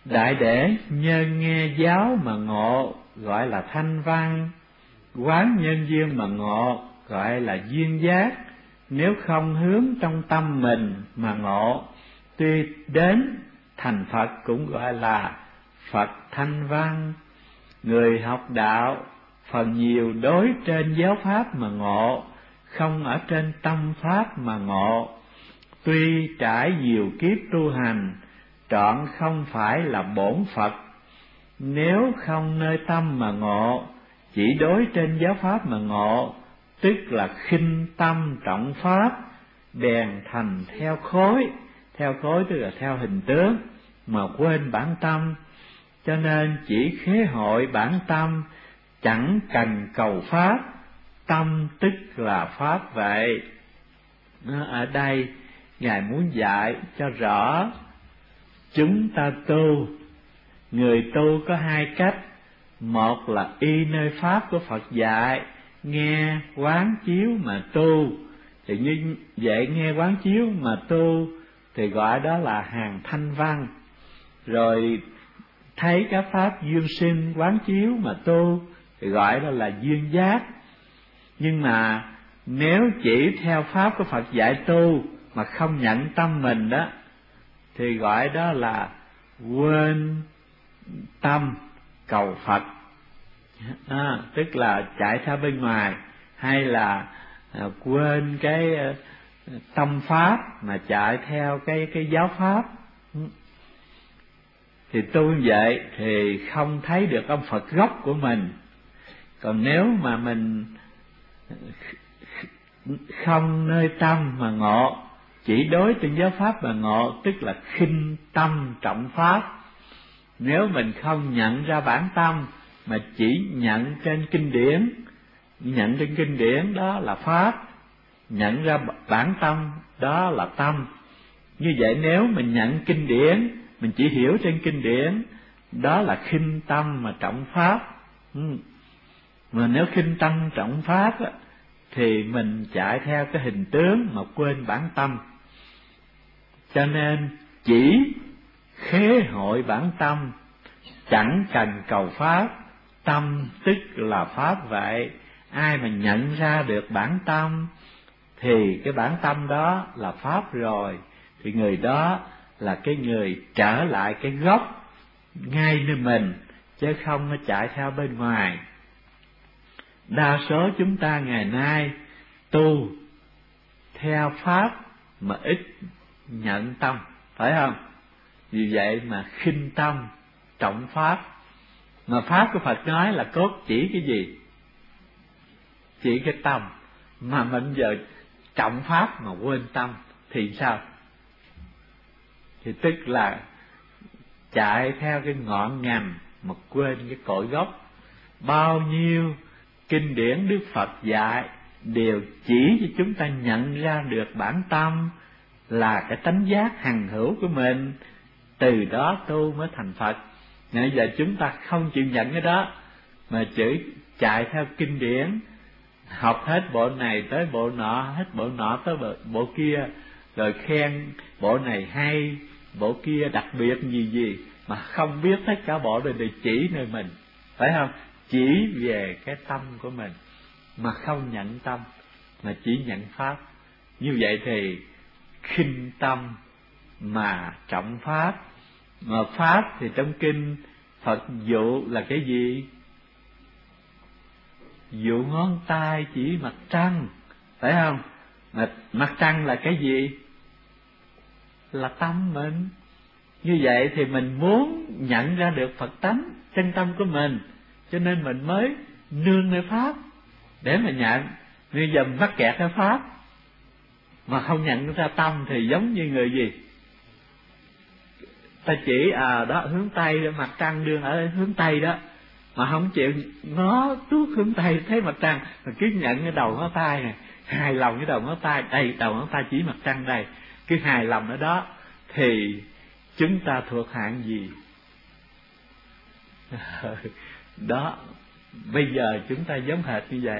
Đại để nhân nghe giáo mà ngộ gọi là thanh văn, quán nhân duyên mà ngộ gọi là duyên giác. Nếu không hướng trong tâm mình mà ngộ, tuy đến thành Phật cũng gọi là Phật thanh văn. Người học đạo phần nhiều đối trên giáo pháp mà ngộ, không ở trên tâm pháp mà ngộ. Tuy trải nhiều kiếp tu hành, trọn không phải là bổn Phật. Nếu không nơi tâm mà ngộ, chỉ đối trên giáo pháp mà ngộ, tức là khinh tâm trọng pháp, bèn thành theo khối. Theo khối tức là theo hình tướng, mà quên bản tâm. Cho nên chỉ khế hội bản tâm, chẳng cần cầu pháp, tâm tức là pháp vậy. Ở đây Ngài muốn dạy cho rõ, chúng ta tu, người tu có hai cách. Một là y nơi pháp của Phật dạy, nghe quán chiếu mà tu. Thì như vậy nghe quán chiếu mà tu thì gọi đó là hàng thanh văn. Rồi thấy các pháp duyên sinh quán chiếu mà tu thì gọi đó là duyên giác. Nhưng mà nếu chỉ theo pháp của Phật dạy tu mà không nhận tâm mình đó, thì gọi đó là quên tâm cầu Phật. Tức là chạy theo bên ngoài, hay là quên cái tâm pháp mà chạy theo cái giáo pháp. Thì tu như vậy thì không thấy được ông Phật gốc của mình. Còn nếu mà mình không nơi tâm mà ngộ, chỉ đối trên giáo pháp mà ngộ, tức là khinh tâm trọng pháp. Nếu mình không nhận ra bản tâm mà chỉ nhận trên kinh điển, nhận trên kinh điển đó là pháp, nhận ra bản tâm đó là tâm. Như vậy nếu mình nhận kinh điển, mình chỉ hiểu trên kinh điển, đó là khinh tâm mà trọng pháp. Mà nếu khinh tâm trọng pháp á, thì mình chạy theo cái hình tướng mà quên bản tâm. Cho nên chỉ khế hội bản tâm, chẳng cần cầu pháp, tâm tức là pháp vậy. Ai mà nhận ra được bản tâm thì cái bản tâm đó là pháp rồi, thì người đó là cái người trở lại cái gốc ngay nơi mình, chứ không nó chạy theo bên ngoài. Đa số chúng ta ngày nay tu theo pháp mà ít nhận tâm, phải không? Vì vậy mà khinh tâm trọng pháp. Mà pháp của Phật nói là cốt chỉ cái gì? Chỉ cái tâm. Mà mình giờ trọng pháp mà quên tâm thì sao? Thì tức là chạy theo cái ngọn ngành mà quên cái cội gốc. Bao nhiêu kinh điển Đức Phật dạy đều chỉ cho chúng ta nhận ra được bản tâm là cái tánh giác hằng hữu của mình, từ đó tu mới thành Phật. Bây giờ chúng ta không chịu nhận cái đó, mà chỉ chạy theo kinh điển, học hết bộ này tới bộ nọ, hết bộ nọ tới bộ kia, rồi khen bộ này hay, bộ kia đặc biệt gì, mà không biết tất cả bộ này để chỉ nơi mình, phải không? Chỉ về cái tâm của mình mà không nhận tâm, mà chỉ nhận pháp. Như vậy thì khinh tâm mà trọng pháp. Mà pháp thì trong kinh Phật dụ là cái gì? Dụ ngón tay chỉ mặt trăng, phải không? Mà mặt trăng là cái gì? Là tâm mình. Như vậy thì mình muốn nhận ra được Phật tánh chân tâm của mình, cho nên mình mới nương nơi pháp để mà nhận. Bây giờ mình mắc kẹt cái pháp mà không nhận ra tâm thì giống như người gì? Ta chỉ đó hướng Tây đó, mặt trăng đương ở hướng Tây đó, mà không chịu ngó tuốt hướng Tây thấy mặt trăng, mà cứ nhận cái đầu ngón tay này, hài lòng cái đầu ngón tay đây, đầu ngón tay chỉ mặt trăng đây, cứ hài lòng ở đó, thì chúng ta thuộc hạng gì? Đó, bây giờ chúng ta giống hệt như vậy.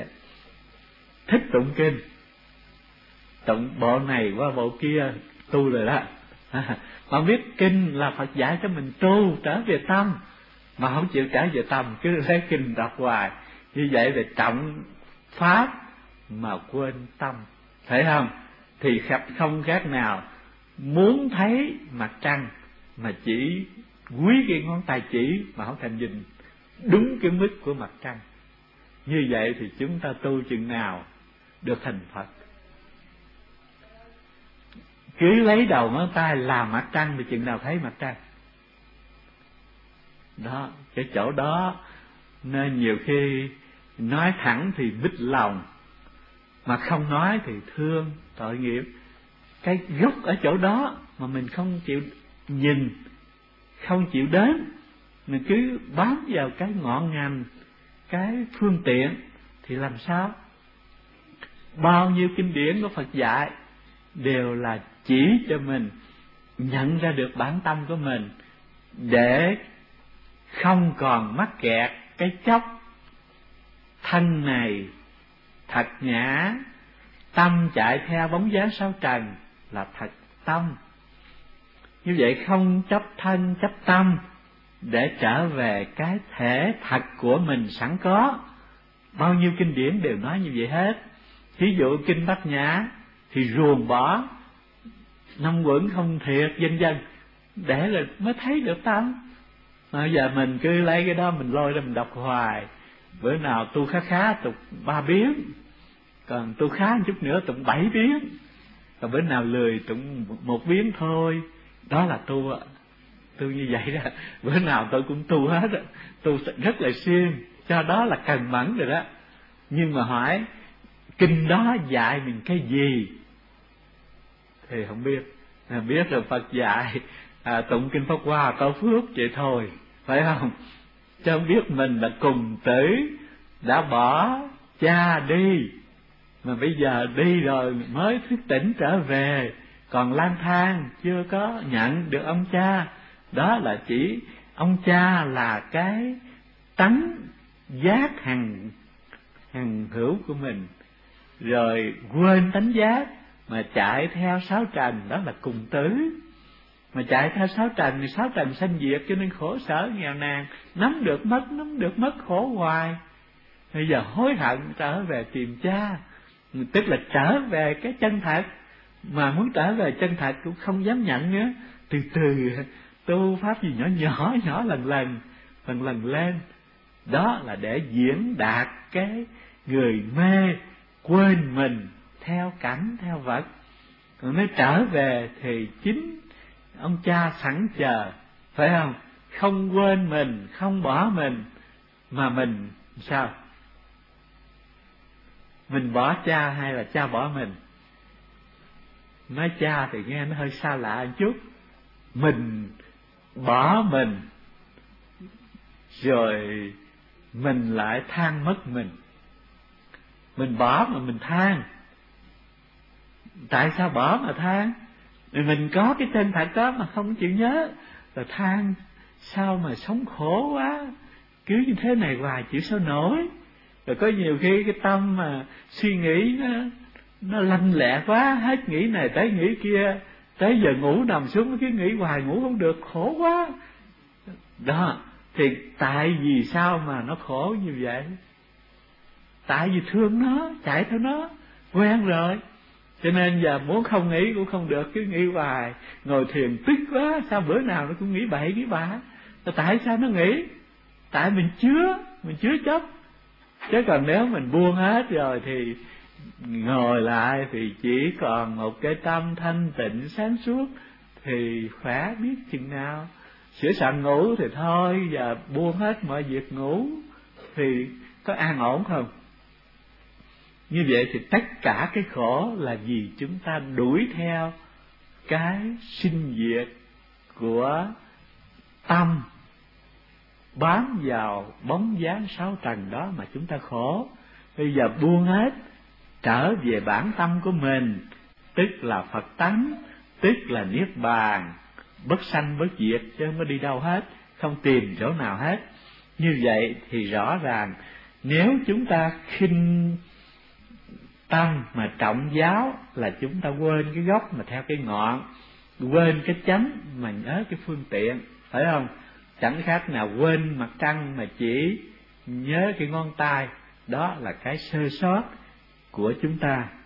Thích tụng kinh, tụng bộ này qua bộ kia tu rồi đó, Mà biết kinh là Phật dạy cho mình tu trở về tâm, mà không chịu trở về tâm, cứ lấy kinh đọc hoài. Như vậy là trọng pháp mà quên tâm, thấy không? Thì không khác nào muốn thấy mặt trăng mà chỉ quý cái ngón tay chỉ mà không thành nhìn đúng cái mức của mặt trăng. Như vậy thì chúng ta tu chừng nào được thành Phật? Cứ lấy đầu ngón tay làm mặt trăng thì chừng nào thấy mặt trăng? Đó, cái chỗ đó nên nhiều khi nói thẳng thì bích lòng, mà không nói thì thương, tội nghiệp. Cái gốc ở chỗ đó mà mình không chịu nhìn, không chịu đến, mình cứ bám vào cái ngọn ngành, cái phương tiện, thì làm sao? Bao nhiêu kinh điển của Phật dạy đều là chỉ cho mình nhận ra được bản tâm của mình, để không còn mắc kẹt cái chấp thân này thật ngã, tâm chạy theo bóng dáng sáu trần là thật tâm. Như vậy không chấp thân chấp tâm để trở về cái thể thật của mình sẵn có. Bao nhiêu kinh điển đều nói như vậy hết. Ví dụ kinh Bát Nhã thì ruồng bỏ năm uẩn không thiệt vân vân, để rồi mới thấy được tâm. Bây giờ mình cứ lấy cái đó mình lôi ra mình đọc hoài. Bữa nào tu khá tục 3 biến, còn tu khá một chút nữa tụng 7 biến, còn bữa nào lười tụng 1 biến thôi. Đó là tu ạ. Tu như vậy đó. Bữa nào tôi cũng tu hết đó. Tu rất là siêng, cho đó là cần mẫn rồi đó. Nhưng mà hỏi kinh đó dạy mình cái gì thì không biết. Biết rồi Phật dạy tụng kinh Pháp Hoa có phước vậy thôi, phải không? Chứ không biết mình là cùng tử, đã bỏ cha đi, mà bây giờ đi rồi mới thức tỉnh trở về, còn lang thang chưa có nhận được ông cha. Đó là chỉ ông cha là cái tánh giác hằng hữu của mình, rồi quên tánh giác mà chạy theo sáu trần, đó là cùng tử. Mà chạy theo sáu trần thì sáu trần sanh diệt, cho nên khổ sở nghèo nàn, nắm được mất khổ hoài. Bây giờ hối hận trở về tìm cha, tức là trở về cái chân thật. Mà muốn trở về chân thật cũng không dám nhận nữa. Từ từ tu pháp gì nhỏ lần lần lên. Đó là để diễn đạt cái người mê quên mình theo cảnh theo vật. Còn nếu trở về thì chính ông cha sẵn chờ, phải không? Không quên mình, không bỏ mình, mà mình sao? Mình bỏ cha hay là cha bỏ mình? Nói cha thì nghe nó hơi xa lạ một chút. Mình bỏ mình, rồi mình lại than mất mình. Mình bỏ mà mình than. Tại sao bỏ mà than? Mình có cái tên thật đó mà không chịu nhớ, rồi than sao mà sống khổ quá, cứ như thế này hoài chịu sao nổi. Rồi có nhiều khi cái tâm mà suy nghĩ nó lanh lẹ quá, hết nghĩ này tới nghĩ kia, tới giờ ngủ nằm xuống cứ nghĩ hoài, ngủ không được, khổ quá. Đó, thì tại vì sao mà nó khổ như vậy? Tại vì thương nó, chạy theo nó, quen rồi. Cho nên giờ muốn không nghĩ cũng không được, cứ nghĩ hoài. Ngồi thiền tức quá, sao bữa nào nó cũng nghĩ bậy nghĩ bạ. Tại sao nó nghĩ? Tại mình chứa chấp. Chứ còn nếu mình buông hết rồi thì ngồi lại thì chỉ còn một cái tâm thanh tịnh sáng suốt, thì khỏe biết chừng nào. Sửa soạn ngủ thì thôi, giờ buông hết mọi việc ngủ thì có an ổn không? Như vậy thì tất cả cái khổ là vì chúng ta đuổi theo cái sinh diệt của tâm, bám vào bóng dáng sáu trần đó mà chúng ta khổ. Bây giờ buông hết, trở về bản tâm của mình, tức là Phật tánh, tức là Niết Bàn, bất sanh bất diệt, chứ không có đi đâu hết, không tìm chỗ nào hết. Như vậy thì rõ ràng nếu chúng ta khinh tâm mà trọng giáo là chúng ta quên cái gốc mà theo cái ngọn. quên cái chánh mà nhớ cái phương tiện, phải không? Chẳng khác nào quên mặt trăng mà chỉ nhớ cái ngón tay. Đó là cái sơ sót của chúng ta.